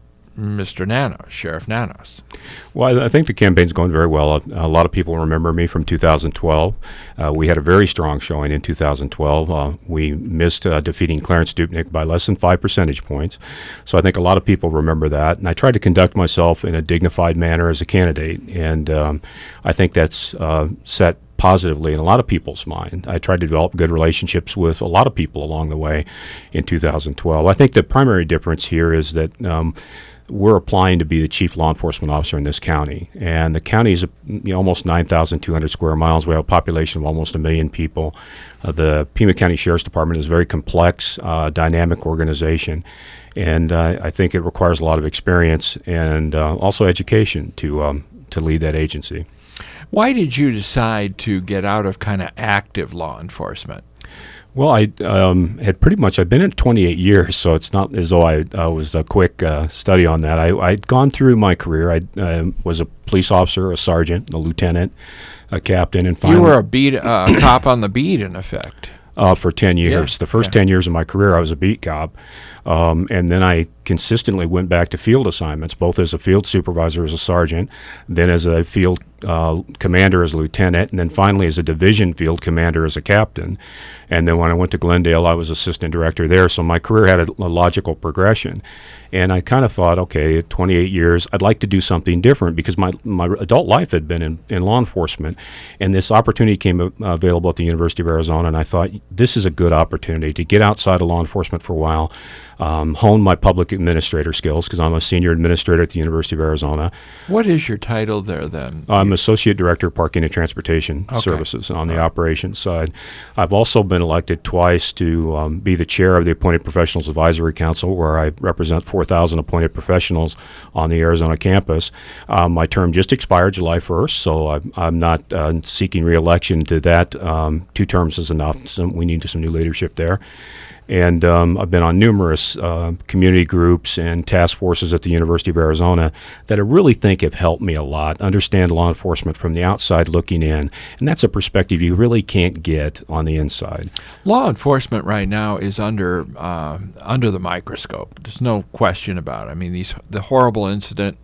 Mister Nanos, Sheriff Nanos. Well, I, I think the campaign's going very well. A, a lot of people remember me from two thousand twelve. Uh, we had a very strong showing in two thousand twelve. Uh, we missed uh, defeating Clarence Dupnick by less than five percentage points. So I think a lot of people remember that. And I tried to conduct myself in a dignified manner as a candidate. And um, I think that's uh, set positively in a lot of people's mind. I tried to develop good relationships with a lot of people along the way in two thousand twelve. I think the primary difference here is that um, we're applying to be the chief law enforcement officer in this county. And the county is you know, almost nine thousand two hundred square miles. We have a population of almost a million people. Uh, the Pima County Sheriff's Department is a very complex, uh, dynamic organization. And uh, I think it requires a lot of experience and uh, also education to um, to lead that agency. Why did you decide to get out of kind of active law enforcement? Well, I um, had pretty much, I've been in twenty-eight years, so it's not as though I uh, was a quick uh, study on that. I, I'd gone through my career. I uh, was a police officer, a sergeant, a lieutenant, a captain, and finally... You were a beat uh, cop on the beat, in effect. Uh, for ten years. Yeah. The first yeah. ten years of my career, I was a beat cop. Um, and then I consistently went back to field assignments, both as a field supervisor as a sergeant, then as a field uh, commander as a lieutenant, and then finally as a division field commander as a captain. And then when I went to Glendale, I was assistant director there. So my career had a, a logical progression. And I kind of thought, okay, at twenty-eight years, I'd like to do something different because my, my adult life had been in, in law enforcement. And this opportunity came uh, available at the University of Arizona, and I thought, this is a good opportunity to get outside of law enforcement for a while, um, hone my public administrator skills because I'm a senior administrator at the University of Arizona. What is your title there then? I'm Associate Director of Parking and Transportation okay. Services on the operations side. I've also been elected twice to um, be the chair of the Appointed Professionals Advisory Council, where I represent four thousand appointed professionals on the Arizona campus. Um, my term just expired July first, so I'm, I'm not uh, seeking re-election to that. Um, two terms is enough. So we need some new leadership there. And um, I've been on numerous uh, community groups and task forces at the University of Arizona that I really think have helped me a lot understand law enforcement from the outside looking in. And that's a perspective you really can't get on the inside. Law enforcement right now is under uh, under the microscope. There's no question about it. I mean, these the horrible incident.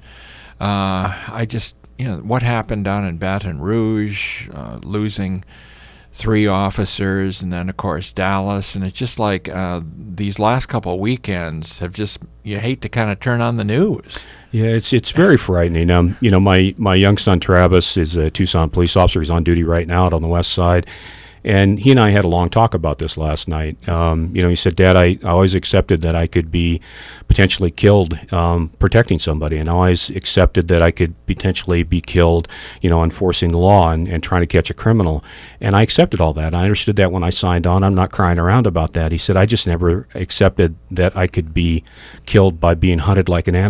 Uh, I just, you know, what happened down in Baton Rouge, uh, losing three officers, and then of course Dallas, and it's just like uh, these last couple of weekends have just, you hate to kind of turn on the news. Yeah, it's it's very frightening. Um, you know, my my young son Travis is a Tucson police officer. He's on duty right now out on the west side. And he and I had a long talk about this last night. Um, you know, he said, Dad, I, I always accepted that I could be potentially killed um, protecting somebody, and I always accepted that I could potentially be killed, you know, enforcing the law and, and trying to catch a criminal. And I accepted all that. I understood that when I signed on. I'm not crying around about that. He said, I just never accepted that I could be killed by being hunted like an animal.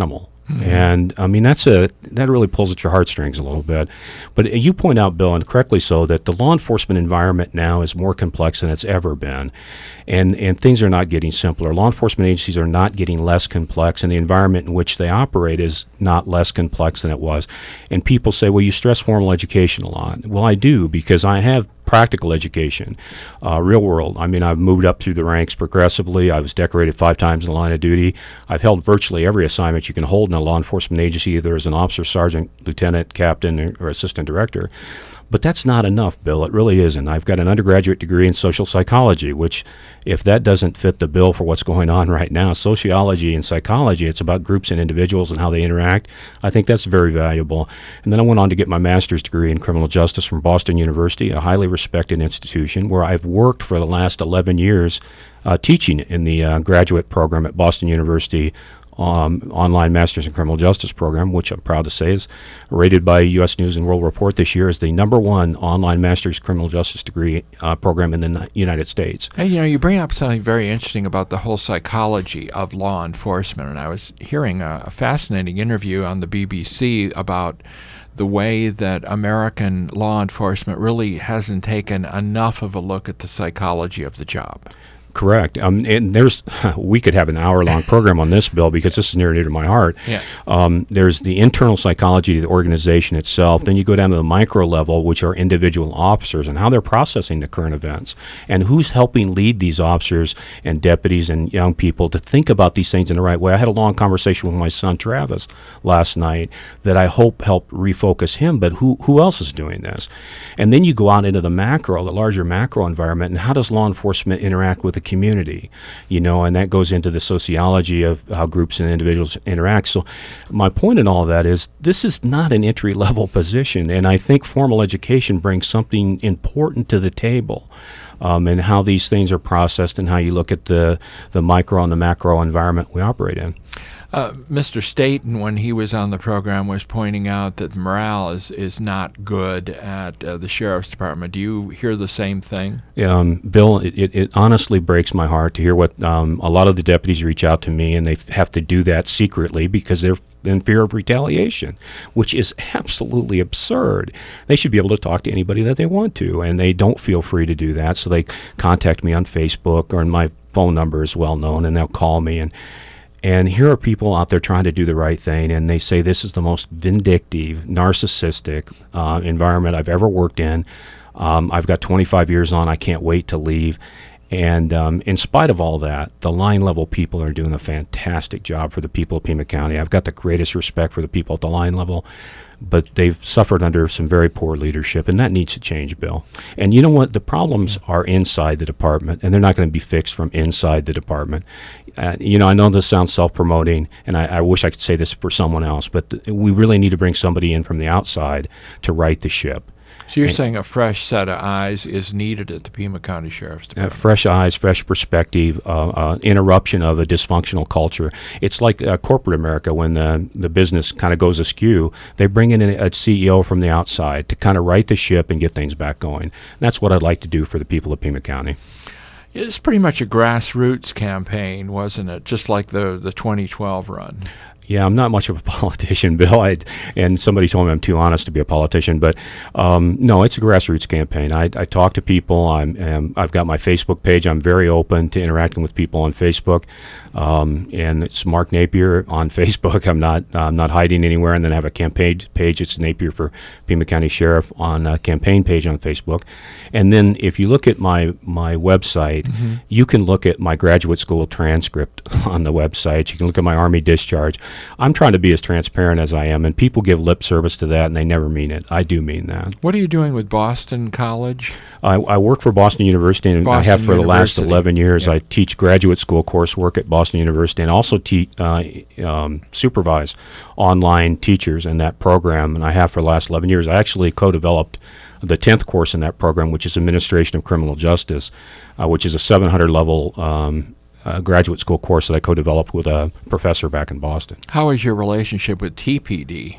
Mm-hmm. And I mean, that's a that really pulls at your heartstrings a little bit. But you point out, Bill, and correctly so, that the law enforcement environment now is more complex than it's ever been, and and things are not getting simpler. Law enforcement agencies are not getting less complex, and the environment in which they operate is not less complex than it was. And people say, well, you stress formal education a lot. Well, I do, because I have practical education, uh, real world. I mean, I've moved up through the ranks progressively. I was decorated five times in the line of duty. I've held virtually every assignment you can hold in a law enforcement agency, either as an officer, sergeant, lieutenant, captain, or, or assistant director. But that's not enough, Bill. It really isn't. I've got an undergraduate degree in social psychology, which, if that doesn't fit the bill for what's going on right now, sociology and psychology, it's about groups and individuals and how they interact. I think that's very valuable. And then I went on to get my master's degree in criminal justice from Boston University, a highly respected institution where I've worked for the last eleven years uh, teaching in the uh, graduate program at Boston University. Um, online Masters in Criminal Justice program, which I'm proud to say is rated by U S News and World Report this year as the number one online Masters Criminal Justice degree uh, program in the n- United States. Hey, you know, you bring up something very interesting about the whole psychology of law enforcement, and I was hearing a, a fascinating interview on the B B C about the way that American law enforcement really hasn't taken enough of a look at the psychology of the job. Correct. Um, and there's, we could have an hour-long program on this, Bill, because this is near and dear to my heart. Yeah. Um, there's the internal psychology of the organization itself. Then you go down to the micro level, which are individual officers and how they're processing the current events, and who's helping lead these officers and deputies and young people to think about these things in the right way. I had a long conversation with my son Travis last night that I hope helped refocus him. But who who else is doing this? And then you go out into the macro, the larger macro environment, and how does law enforcement interact with the community, you know, and that goes into the sociology of how groups and individuals interact. So my point in all of that is this is not an entry-level position, and I think formal education brings something important to the table. Um, and how these things are processed and how you look at the, the micro and the macro environment we operate in. Uh, Mister Staten, when he was on the program, was pointing out that morale is, is not good at uh, the Sheriff's Department. Do you hear the same thing? Um, Bill, it, it, it honestly breaks my heart to hear what um, a lot of the deputies reach out to me, and they f- have to do that secretly because they're in fear of retaliation, which is absolutely absurd. They should be able to talk to anybody that they want to, and they don't feel free to do that. So they contact me on Facebook, or my phone number is well known, and they'll call me. And And here are people out there trying to do the right thing, and they say this is the most vindictive, narcissistic uh, environment I've ever worked in. Um, I've got twenty-five years on. I can't wait to leave. And um, in spite of all that, the line level people are doing a fantastic job for the people of Pima County. I've got the greatest respect for the people at the line level, but they've suffered under some very poor leadership, and that needs to change, Bill. And you know what? The problems are inside the department, and they're not going to be fixed from inside the department. Uh, you know, I know this sounds self-promoting, and I, I wish I could say this for someone else, but th- we really need to bring somebody in from the outside to right the ship. So you're and saying a fresh set of eyes is needed at the Pima County Sheriff's Department? Uh, fresh eyes, fresh perspective, uh, uh, interruption of a dysfunctional culture. It's like uh, corporate America when the, the business kind of goes askew. They bring in a, a C E O from the outside to kind of right the ship and get things back going. And that's what I'd like to do for the people of Pima County. It's pretty much a grassroots campaign, wasn't it? Just like the, the twenty twelve run. Yeah, I'm not much of a politician, Bill, I, and somebody told me I'm too honest to be a politician, but um, no, it's a grassroots campaign. I, I talk to people. I'm, um, I've got my Facebook page. I'm very open to interacting with people on Facebook, um, and it's Mark Napier on Facebook. I'm not I'm not hiding anywhere, and then I have a campaign page. It's Napier for Pima County Sheriff on a campaign page on Facebook. And then if you look at my, my website, mm-hmm. you can look at my graduate school transcript on the website. You can look at my Army discharge. I'm trying to be as transparent as I am, and people give lip service to that, and they never mean it. I do mean that. What are you doing with Boston College? I, I work for Boston University, and Boston I have for University. the last eleven years. Yeah. I teach graduate school coursework at Boston University, and also te- uh, um, supervise online teachers in that program, and I have for the last eleven years. I actually co-developed the tenth course in that program, which is Administration of Criminal Justice, uh, which is a seven hundred level um, uh, graduate school course that I co-developed with a professor back in Boston. How is your relationship with T P D?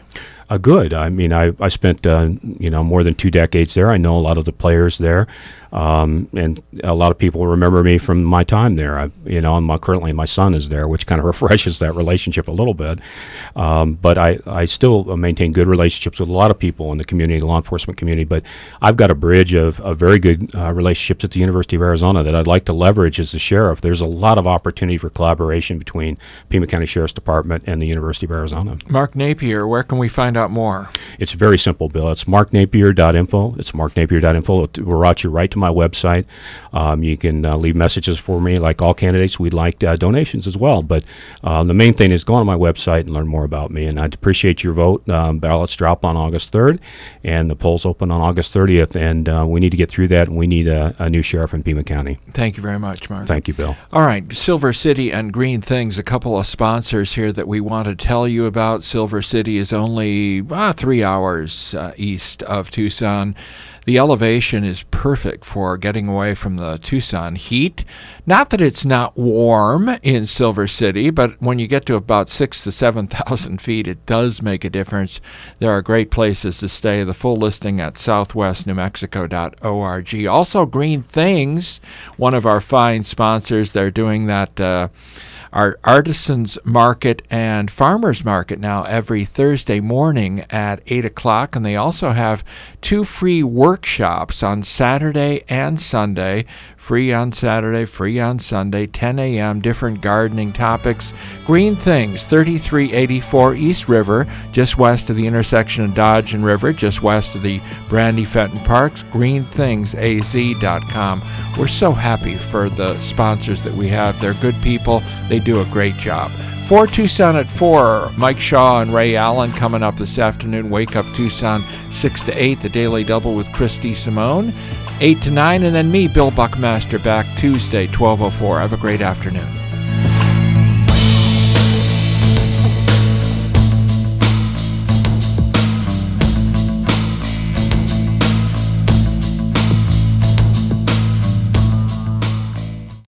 uh, good. I mean, I, I spent, uh, you know, more than two decades there. I know a lot of the players there. Um, and a lot of people remember me from my time there. I, you know, my, currently my son is there, which kind of refreshes that relationship a little bit. Um, but I, I still maintain good relationships with a lot of people in the community, the law enforcement community. But I've got a bridge of, of very good uh, relationships at the University of Arizona that I'd like to leverage as the sheriff. There's a lot of opportunity for collaboration between Pima County Sheriff's Department and the University of Arizona. Mark Napier, where can we find out more? It's very simple, Bill. It's mark napier dot info. It's mark napier dot info. It will route you right to my website. Um, you can uh, leave messages for me. Like all candidates, we'd like uh, donations as well. But uh, the main thing is go on my website and learn more about me. And I'd appreciate your vote. Um, ballots drop on August third, and the polls open on August thirtieth. And uh, we need to get through that, and we need a, a new sheriff in Pima County. Thank you very much, Mark. Thank you, Bill. All right, Silver City and Green Things, a couple of sponsors here that we want to tell you about. Silver City is only ah, three hours uh, east of Tucson. The elevation is perfect for getting away from the Tucson heat. Not that it's not warm in Silver City, but when you get to about six to seven thousand feet, it does make a difference. There are great places to stay. The full listing at southwest new mexico dot org. Also, Green Things, one of our fine sponsors. They're doing that. Uh, Our Artisans Market and Farmers Market now every Thursday morning at eight o'clock, and they also have two free workshops on Saturday and Sunday. Free on Saturday, free on Sunday, ten a.m., different gardening topics. Green Things, thirty-three eighty-four East River, just west of the intersection of Dodge and River, just west of the Brandy Fenton Parks, green things a z dot com. We're so happy for the sponsors that we have. They're good people. They do a great job. For Tucson at four, Mike Shaw and Ray Allen coming up this afternoon. Wake Up Tucson, six to eight, the Daily Double with Christy Simone. eight to nine, and then me, Bill Buckmaster, back Tuesday, twelve oh four. Have a great afternoon.